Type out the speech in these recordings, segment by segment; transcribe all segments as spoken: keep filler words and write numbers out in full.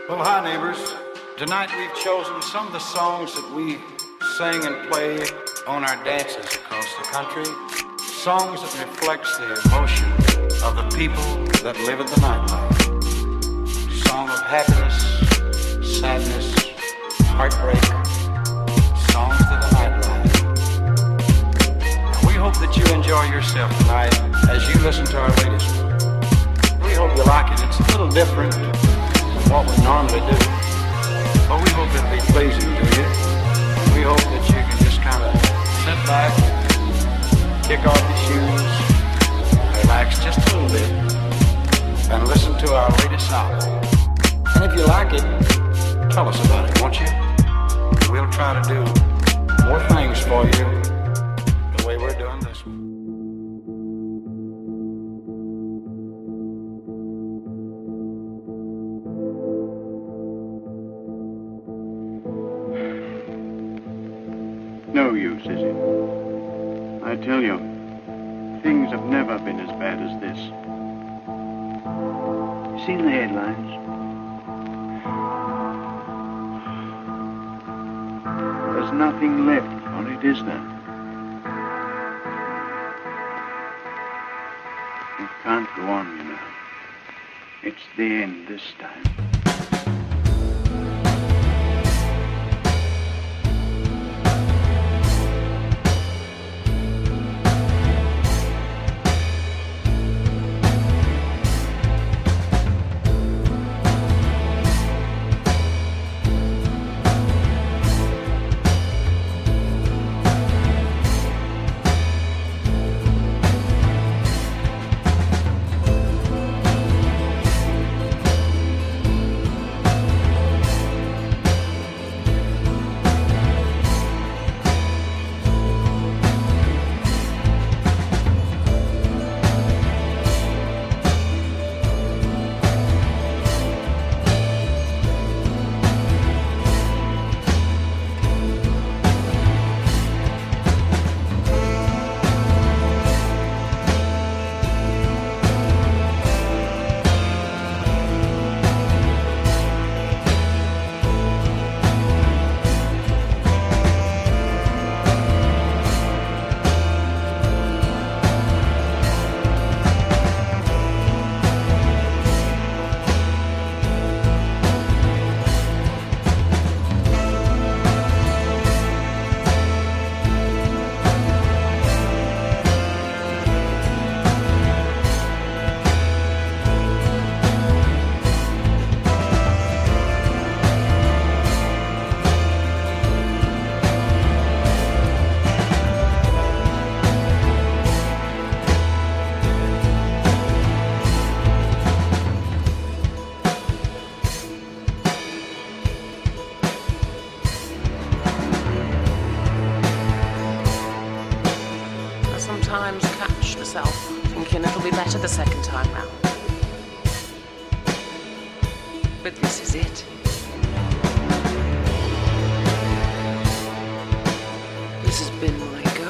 Well, hi, neighbors. Tonight we've chosen some of the songs that we sing and play on our dances across the country. Songs that reflects the emotion of the people that live in the nightlife. Song of happiness, sadness, heartbreak. Songs to the nightlife. And we hope that you enjoy yourself tonight as you listen to our latest one. We hope you like it. It's a little different what we normally do, but we hope it'll be pleasing to you. We hope that you can just kind of sit back, kick off your shoes, relax just a little bit, and listen to our latest album. And if you like it, tell us about it, won't you? We'll try to do more things for you the way we're doing this one. No use, is it? I tell you, things have never been as bad as this. You seen the headlines? There's nothing left on it, is there? It can't go on, you know. It's the end this time. The second time round. But this is it. This has been my go.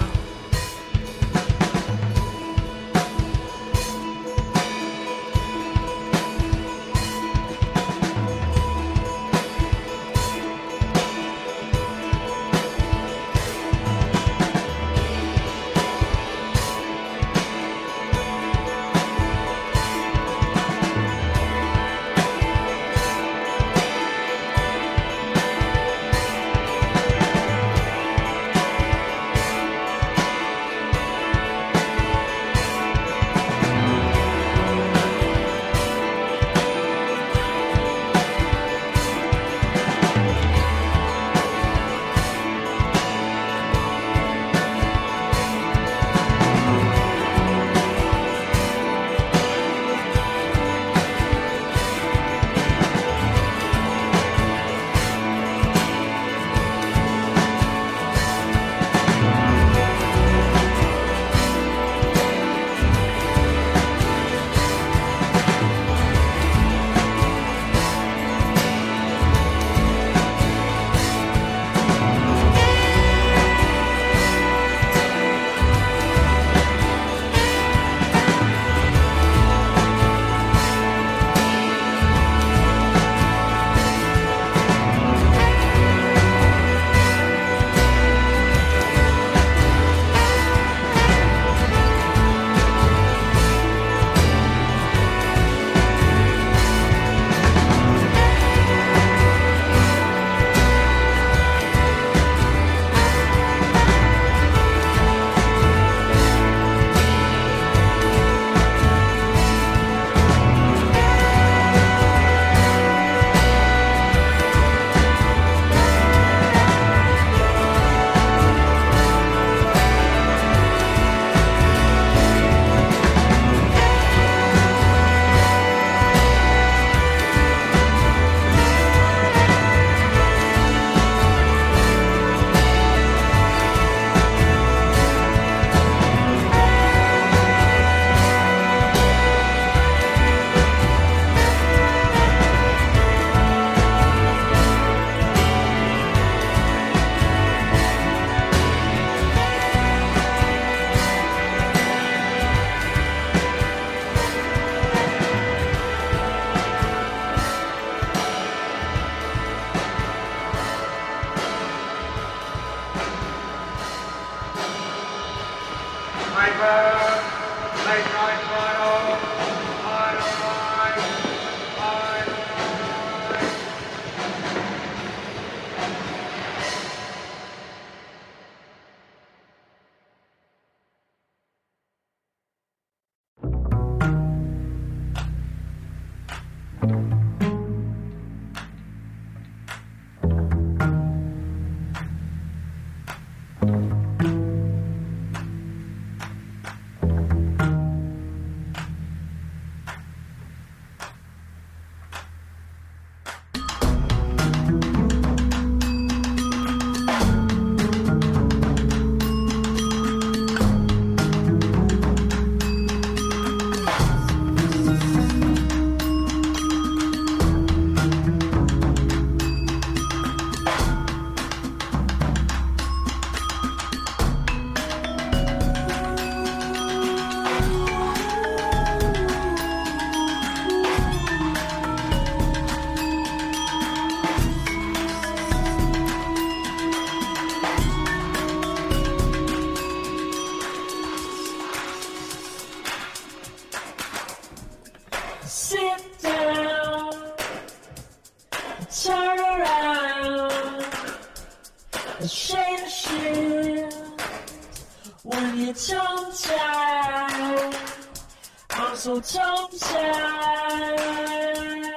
turn around, a shade of shield. When you're tongue-tied, I'm so tongue-tied.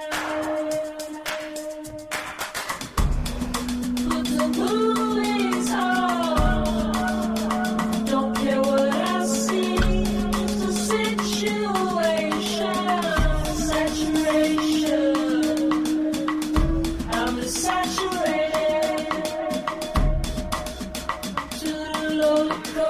Put the movies on, don't care what I see. The situation, saturation. I'm saturated to the local.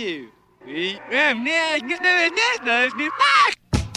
you. We back.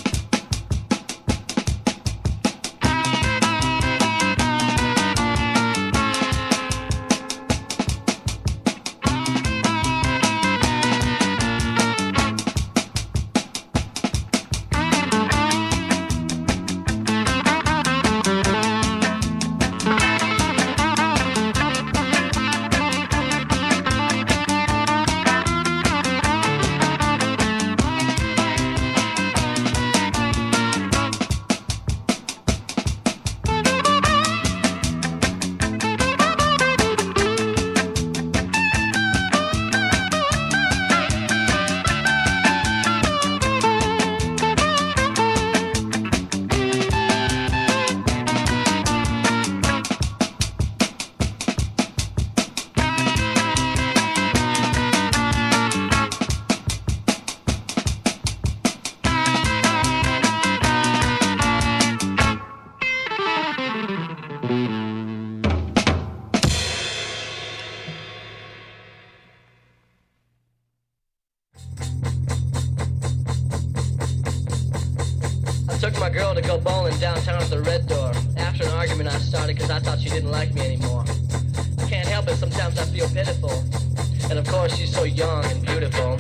Took my girl to go bowling downtown at the Red Door. After an argument I started because I thought she didn't like me anymore. I can't help it, sometimes I feel pitiful. And of course she's so young and beautiful.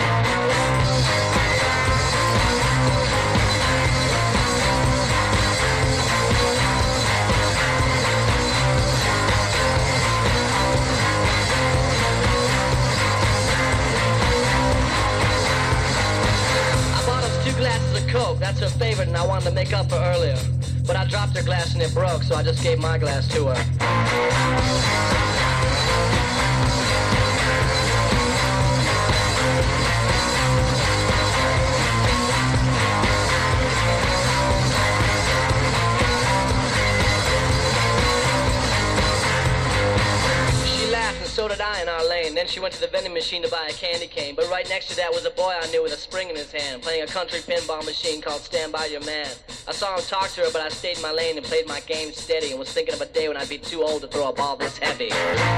Glasses of Coke, that's her favorite, and I wanted to make up for earlier. But I dropped her glass and it broke, so I just gave my glass to her. She laughed and so did I in our lane. Then she went to the vending machine to buy a candy cane. But right next to that was a boy I knew with a spring in his hand, playing a country pinball machine called Stand By Your Man. I saw him talk to her, but I stayed in my lane and played my game steady and was thinking of a day when I'd be too old to throw a ball this heavy.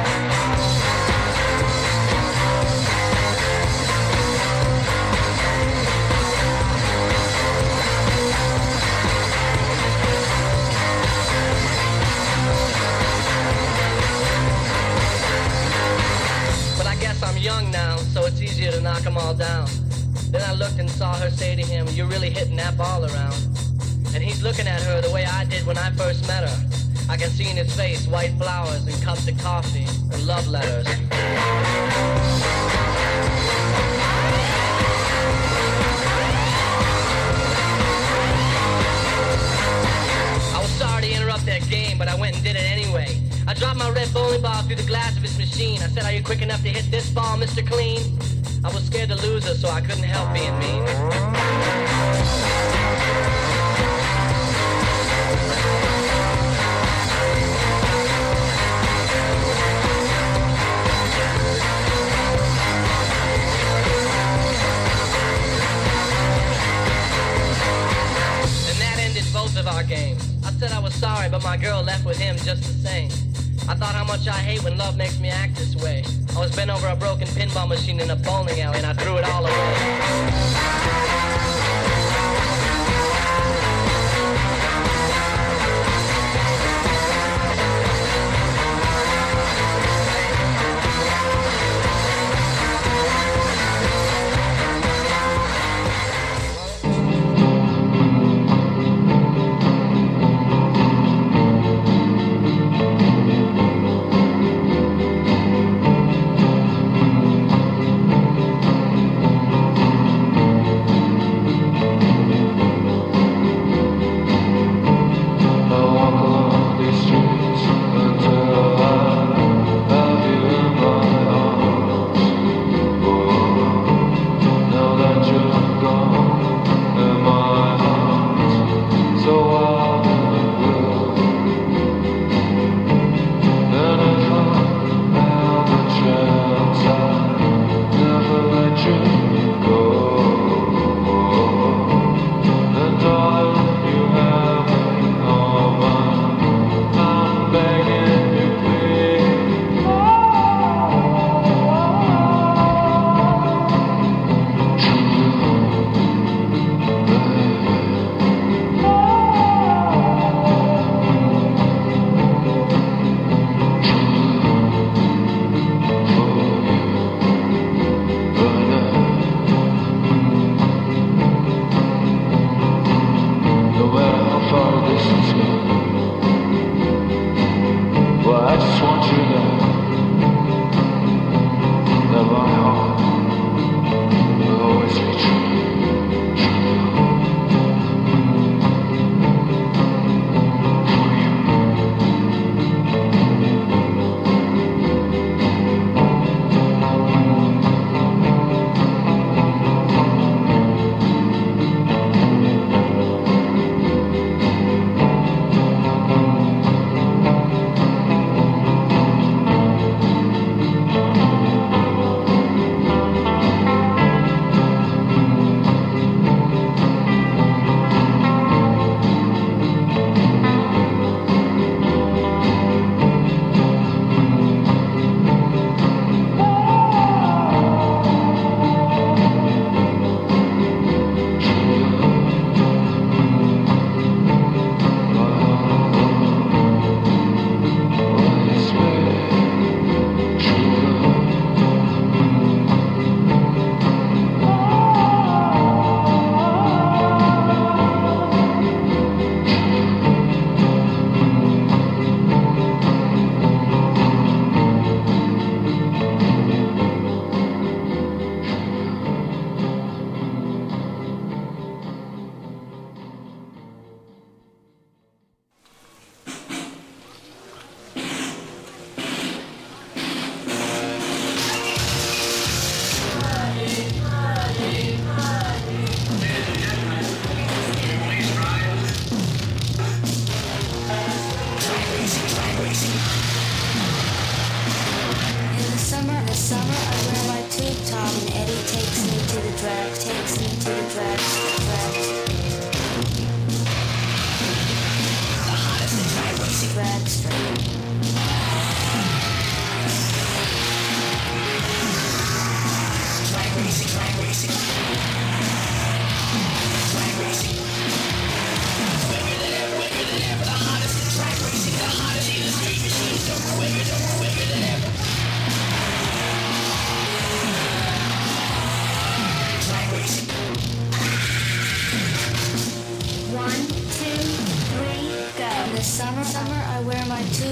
I'm young now, so it's easier to knock them all down. Then I looked and saw her say to him, "You're really hitting that ball around." And he's looking at her the way I did when I first met her. I can see in his face white flowers and cups of coffee and love letters. I was sorry to interrupt that game, but I went and did it anyway. I dropped my red bowling ball through the glass of his machine. I said, "Are you quick enough to hit this ball, Mister Clean?" I was scared to lose her, so I couldn't help being mean. And that ended both of our games. I said I was sorry, but my girl left with him just the same. I thought how much I hate when love makes me act this way. I was bent over a broken pinball machine in a bowling alley and I threw it all away.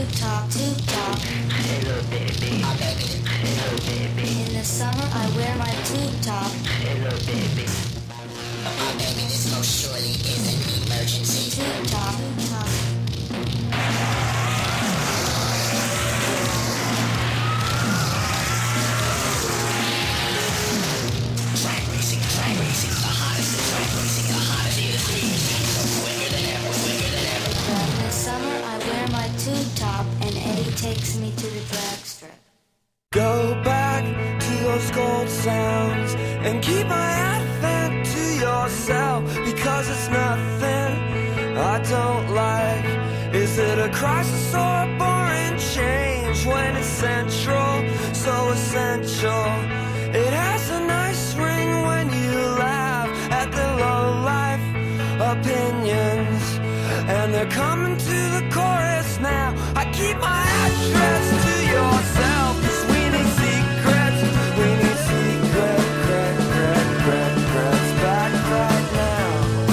tube top, tube top. Hello baby. Hello baby. In the summer I wear my tube top. Hello baby. Oh baby, this most surely is an emergency. Tube top, tube top. Track racing, track racing, the hottest in track racing, the hottest in the street. So quicker than ever, quicker than ever. In the summer I wear my tube top and Eddie takes me to the drag strip. Go back to those gold sounds and keep my advent to yourself, because it's nothing I don't like. Is it a crisis or a boring change when it's central, so essential? It has a nice ring when you laugh at the low-life opinions, and they're coming to the chorus now. I keep my address to yourself, 'cause we need secrets. We need secret, crack, crack, crack, cracks back right now.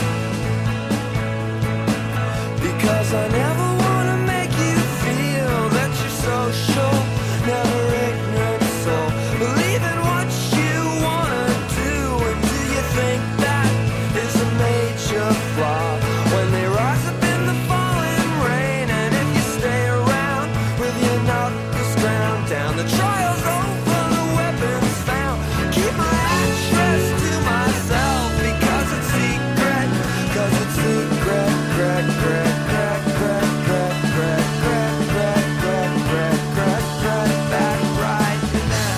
Because I never wanna make you feel that you're social, never ignorant soul. Believe in what you wanna do, and do you think that is a major flaw? When they rise up in the falling rain, and if you stay around with your knuckles ground down, the trial's over, the weapons found. Keep my address to myself, because it's secret, 'cause it's secret, crack, crack, crack, crack, crack, crack, crack, crack, crack, crack, crack, crack, back right now.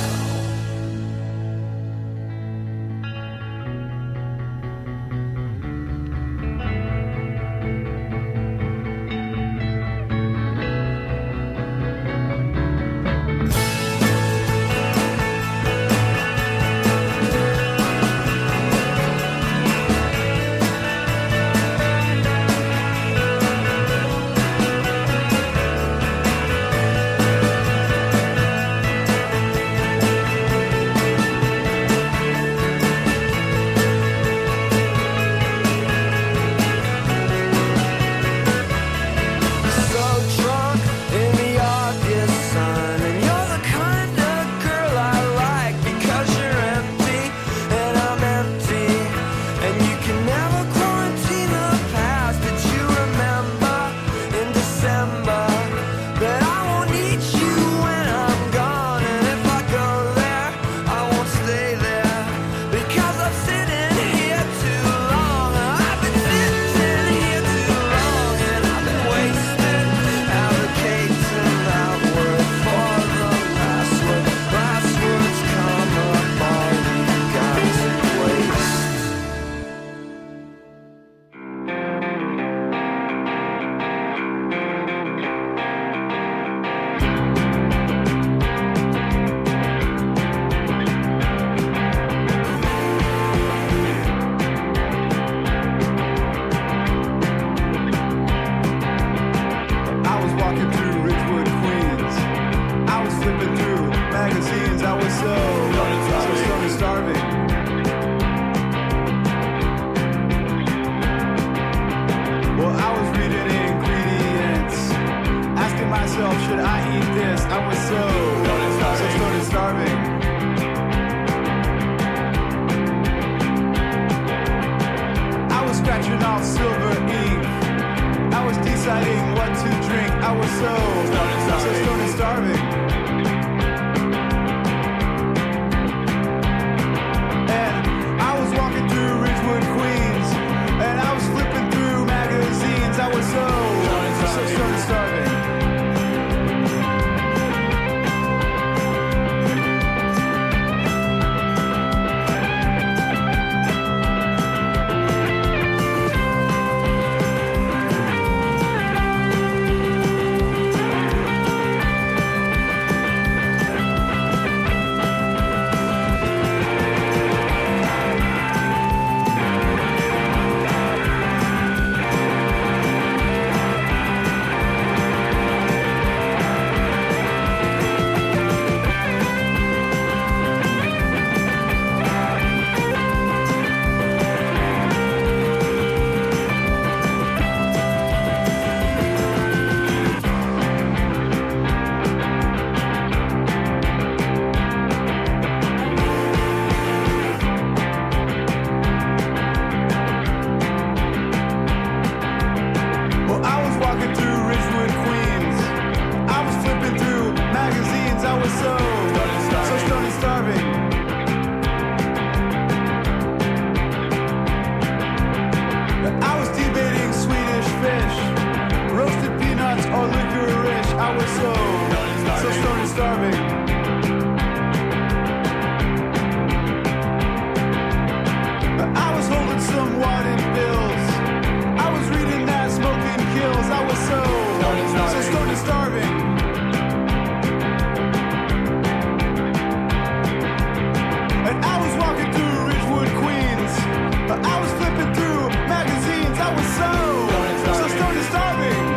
So drunk in the August sun, and you're the kind of girl I like, because you're empty and I'm empty, and you can never quarantine the past. Did you remember in December that I won't need you when I'm gone? And if I go there, I won't stay there, because I'm sitting here too long. I've been sitting here too long, and I've been wasted, advocating outward for the last word. Last words come up, all we got to waste. I was walking through Ridgewood, Queens. I was flipping through magazines. I was so, so starving, starving. Well, I was reading ingredients, asking myself, should I eat this? I was so, so started starving. I was scratching off silver ink. I was deciding what to drink. I was so, so started starving. And I was walking through Ridgewood, Queens, and I was flipping through magazines. I was so, so started starving. with some wadded bills. I was reading that smoking kills. I was so, so stoned and starving. And I was walking through Ridgewood, Queens. I was flipping through magazines. I was so, so stoned and starving.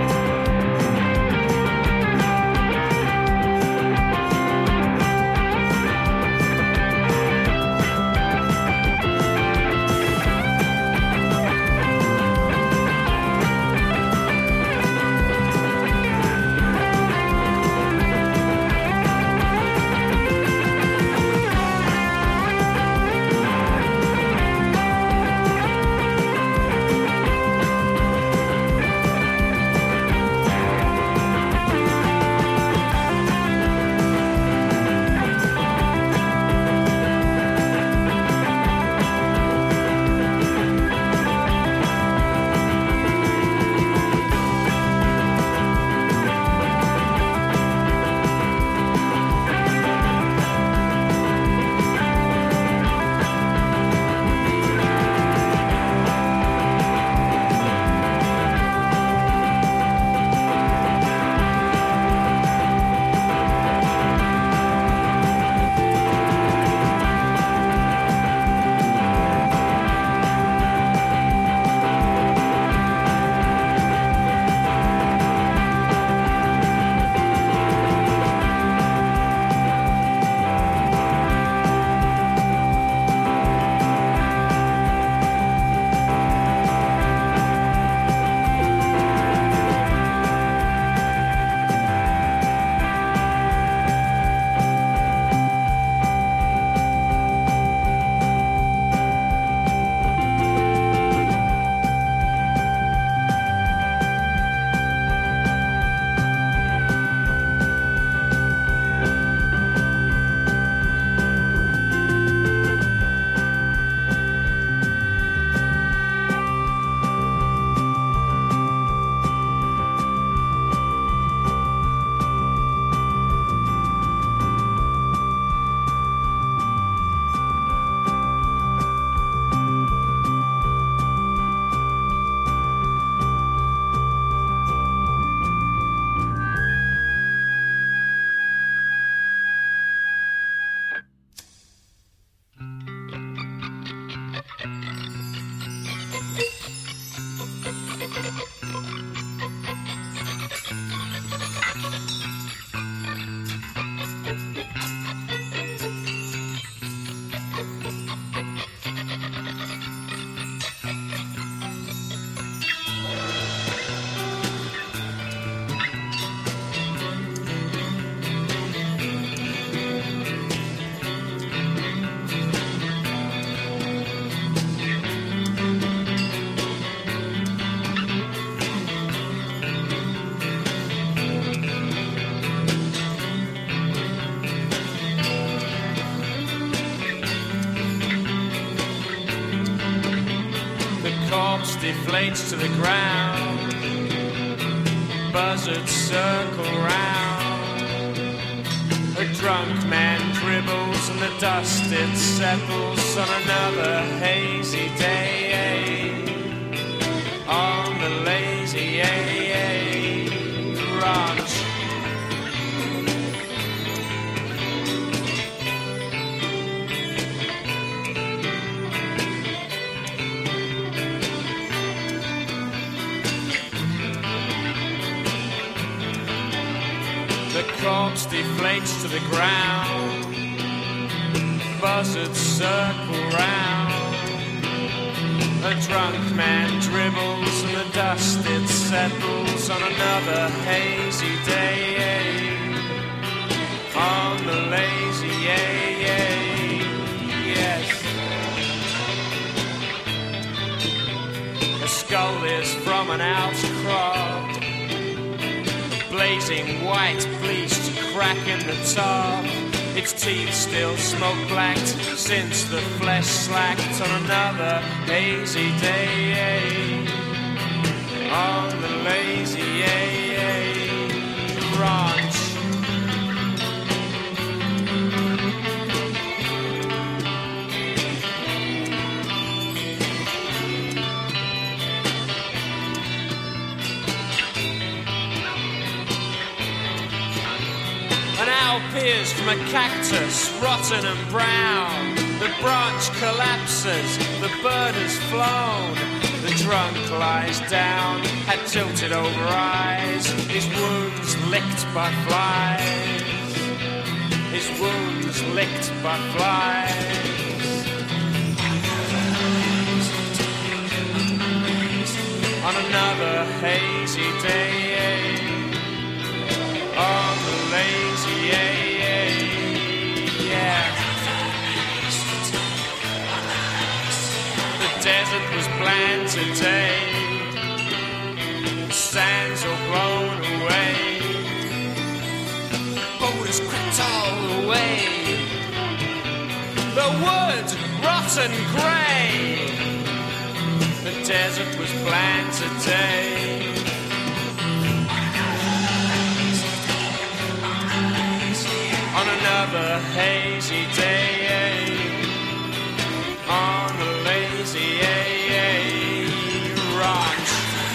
Deflates to the ground, buzzards circle round. A drunk man dribbles and the dust it settles on another hazy day. On the lazy ranch. The corpse deflates to the ground, buzzards circle round. A drunk man dribbles and the dust it settles on another hazy day. On the lazy yes. A skull is from an outcrop, blazing white, bleached, crack in the top. Its teeth still smoke blacked since the flesh slacked on another hazy day. On the lazy ranch. appears from a cactus, rotten and brown. The branch collapses, the bird has flown. The drunk lies down, had tilted over eyes, his wounds licked by flies. His wounds licked by flies. On another hazy day, on the lazy, yeah. The desert was bland today, the sands all blown away, boulders cracked all the way, the woods rotten grey. The desert was bland today. On another hazy day, on the lazy ranch.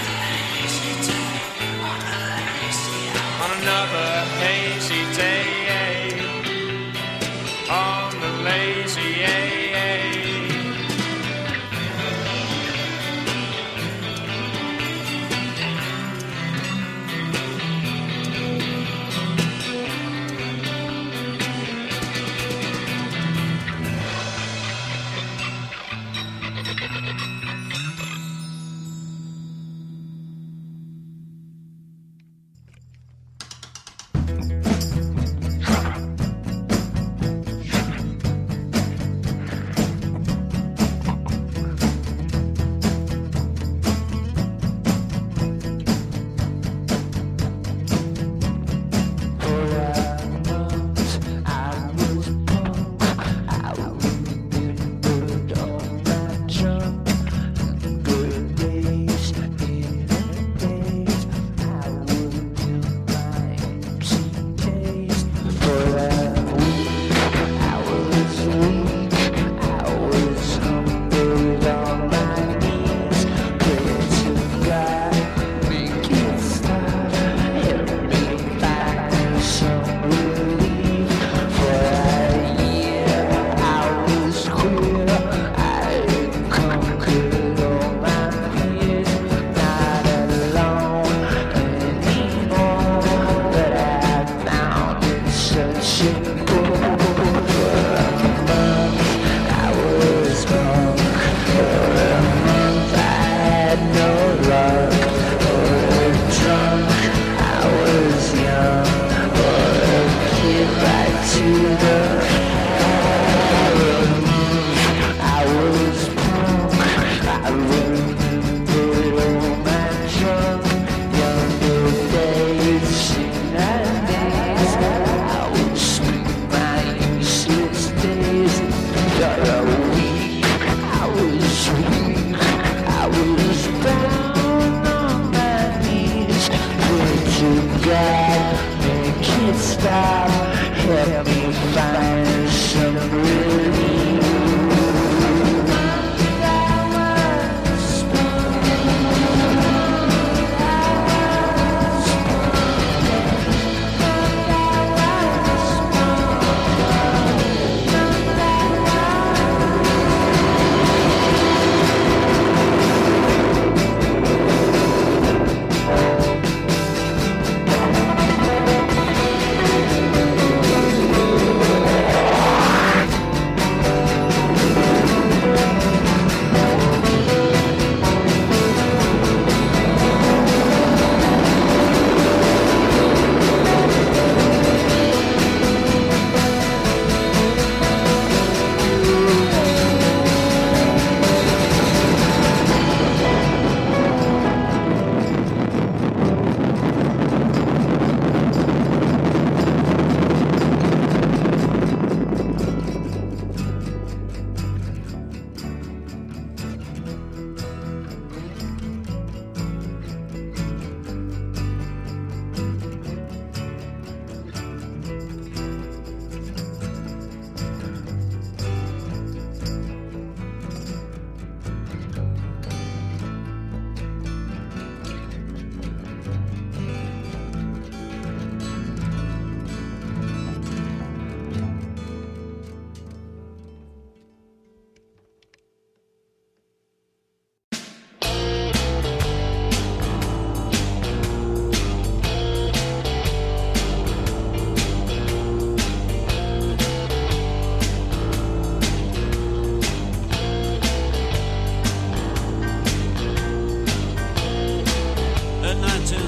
On another hazy day, on the lazy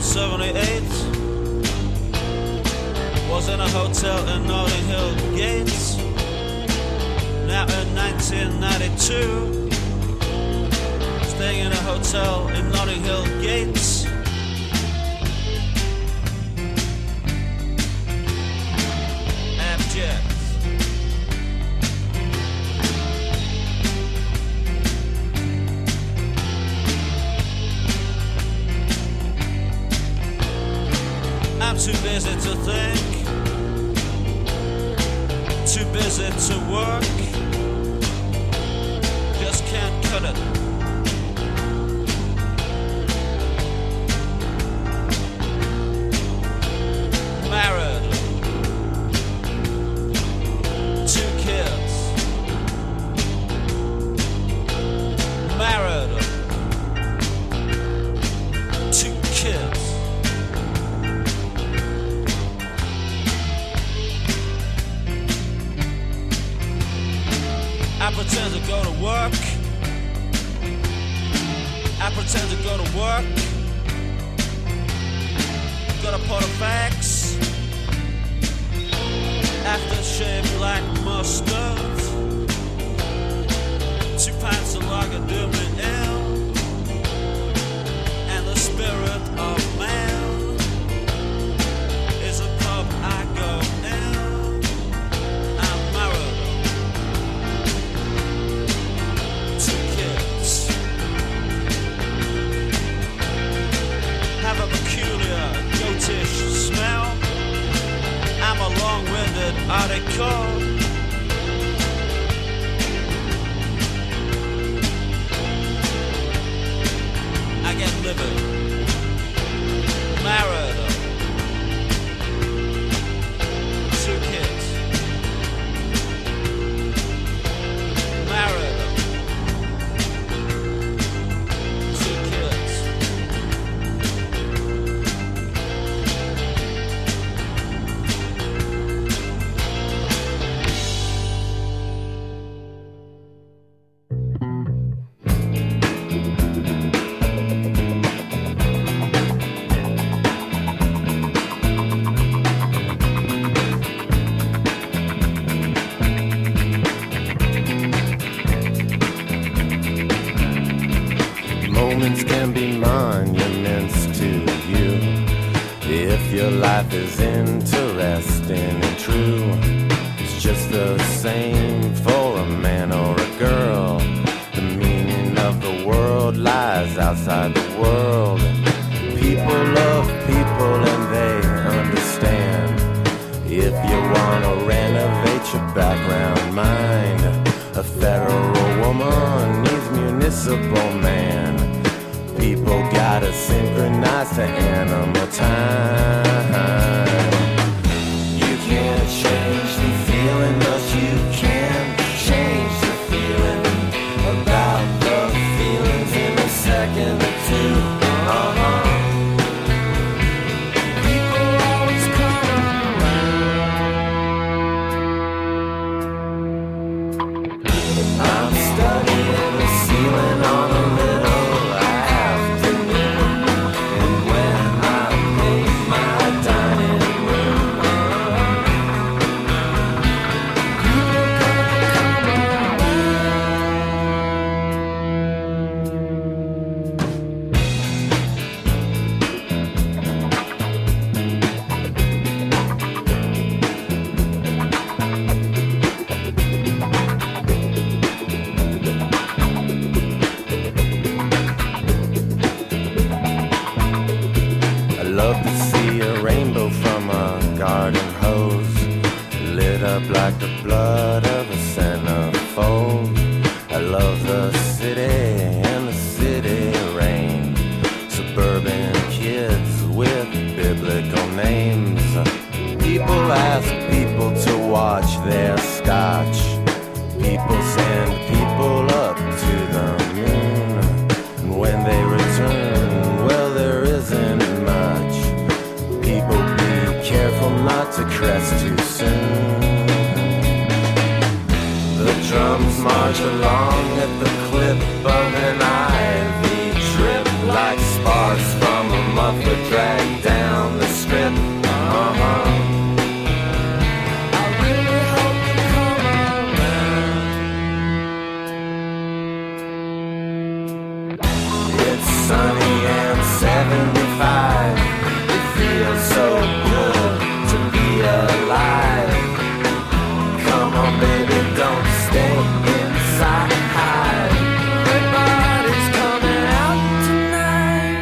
seventy-eight. Was in a hotel in Notting Hill Gate. Now in nineteen ninety-two, staying in a hotel in Notting Hill Gate. Abject. I'm too busy to think, too busy to work, just can't cut it. Married, two kids. Married, two kids. I pretend to go to work. I pretend to go to work. Got a pot of facts. Aftershave black mustard. Two pints of lager do me ill. And the spirit of man is a pub I go in. I'm married. Have a peculiar goatish smell. I'm a long-winded article. I get livid. Married. Two kids. Married. Moments can be monuments to you if your life is interesting and true. It's just the same for a man or a girl. The meaning of the world lies outside the world. People love people and they understand. If you want to renovate your background mind, a federal woman needs municipal man. People gotta synchronize to animal time. You can't change the feeling, but you can change the feeling about the feelings in a second or two. Uh-huh. People always come around. I'm studying the ceiling on a little like the blood of a centerfold. I love the city and the city rain. Suburban kids with biblical names. People ask people to watch their scotch. People send people up to the moon. And when they return, well, there isn't much. People be careful not to crest too soon. The drums march along at the clip of an ivy drip like sparks from a muffler drag it's sunny and seventy-five. It feels so good to be alive. Come on, baby, don't stay inside. Everybody's coming out tonight.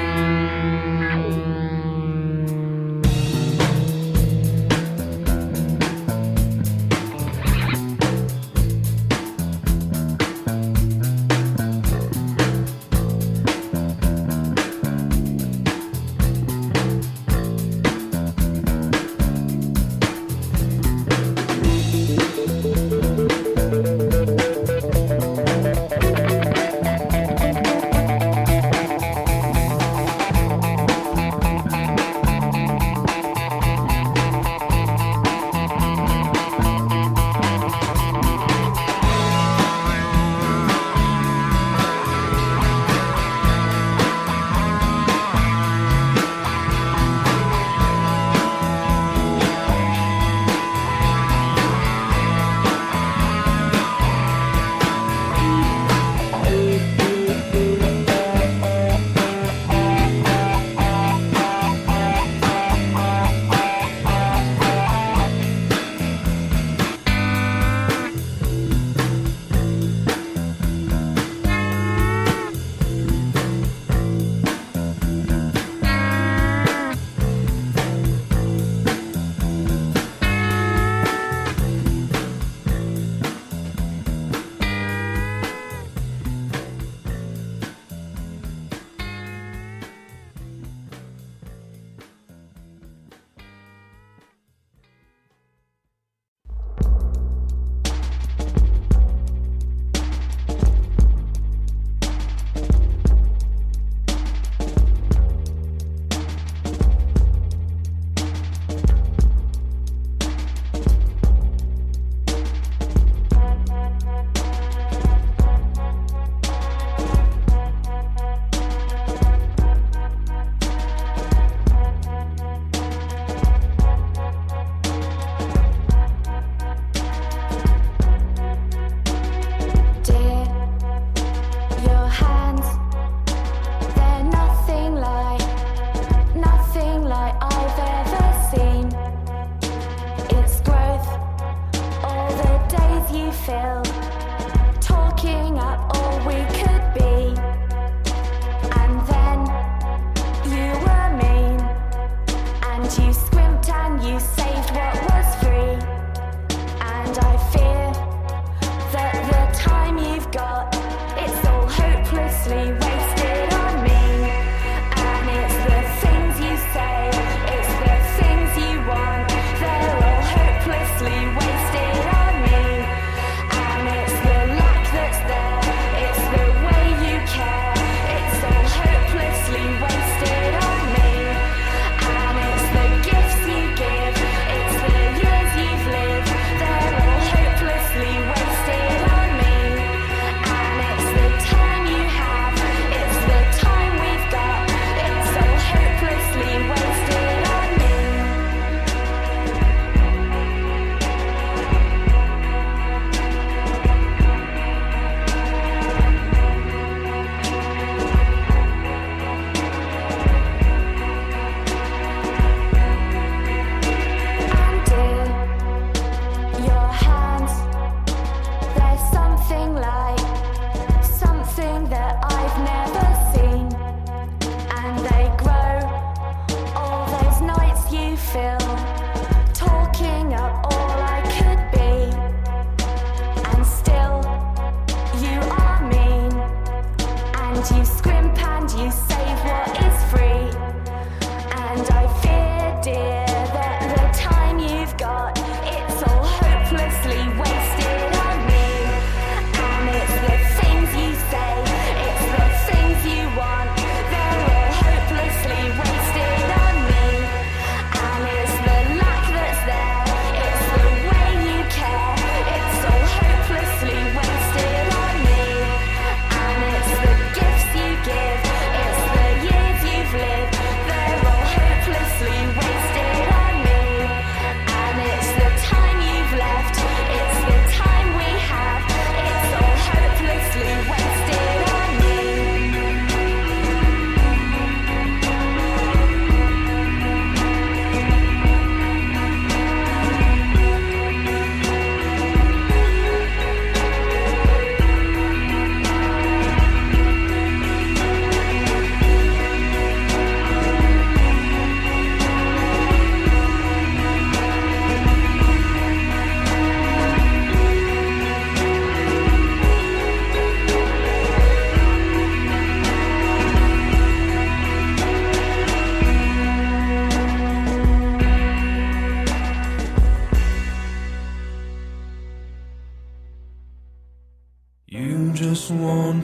It's the gifts you give, it's the years you've lived.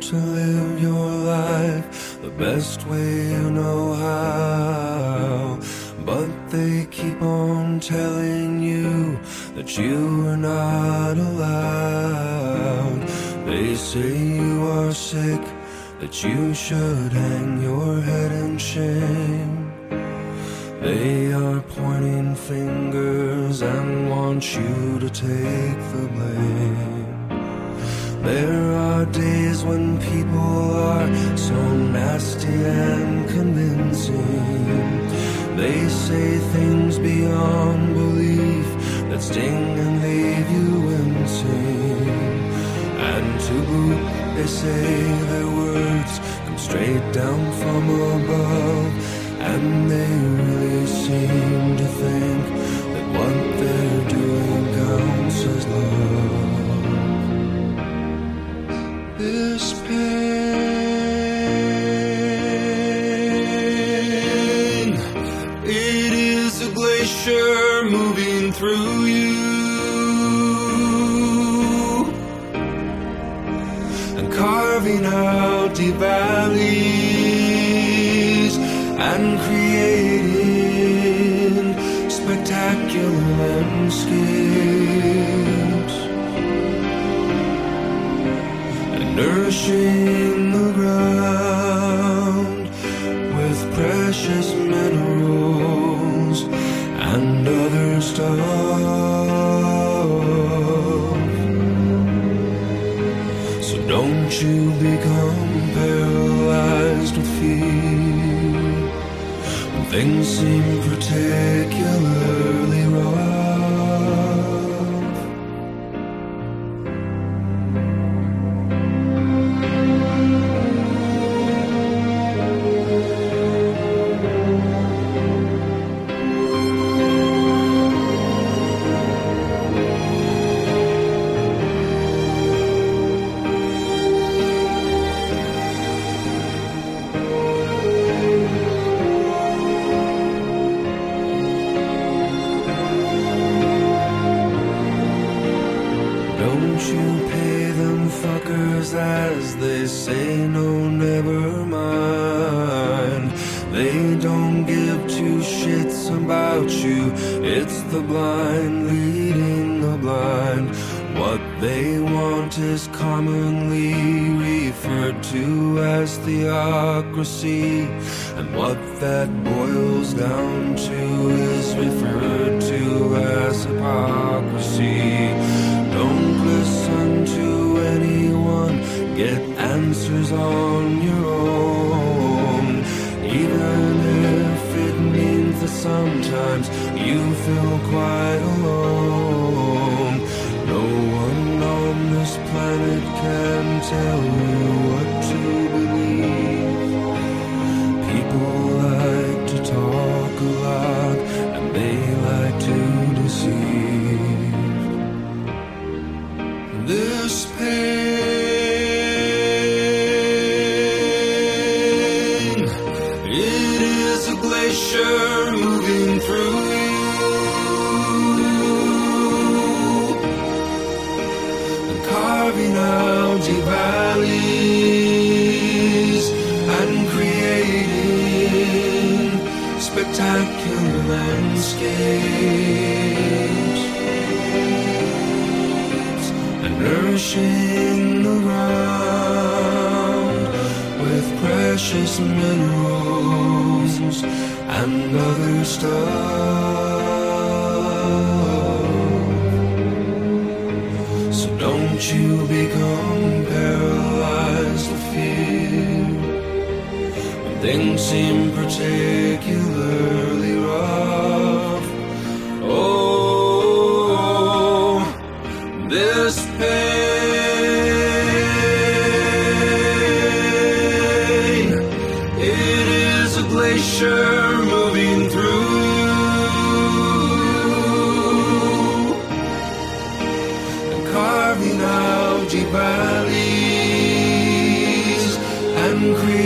to live your life the best way you know how, but they keep on telling you that you are not allowed. They say you are sick, that you should hang your head in shame. They are pointing fingers and want you to take the blame. There are days when people are so nasty and convincing. They say things beyond belief that sting and leave you wincing. And to boot, they say their words come straight down from above, and they really seem to think that what they're doing counts as love. This pain, it is a glacier moving through you and carving out deep valleys and creating spectacular landscapes, and nourishing the ground with precious minerals and other stuff. So don't you become paralyzed with fear when things seem particularly rough. Don't you pay them fuckers as they say, no, never mind. They don't give two shits about you. It's the blind leading the blind. What they want is commonly referred to as theocracy, and what that boils down to is referred to as hypocrisy. Don't listen to anyone, get answers on your own, even if it means that sometimes you feel quite alone. No one on this planet can tell you what to believe. People like to talk a lot, and they like to deceive. This pain, it is a glacier moving through you and carving out deep valleys and creating spectacular landscapes, nourishing the ground with precious minerals and other stuff. So don't you become paralyzed with fear when things seem particularly rough. Oh, this pain, it is a glacier moving through and carving out deep valleys and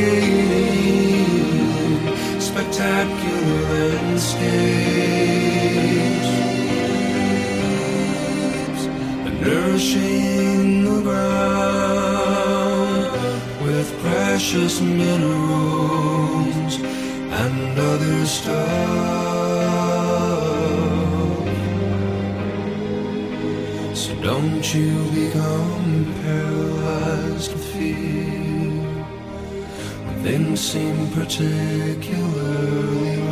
creating spectacular landscapes, nourishing the ground precious minerals and other stuff. So don't you become paralyzed with fear when things seem particularly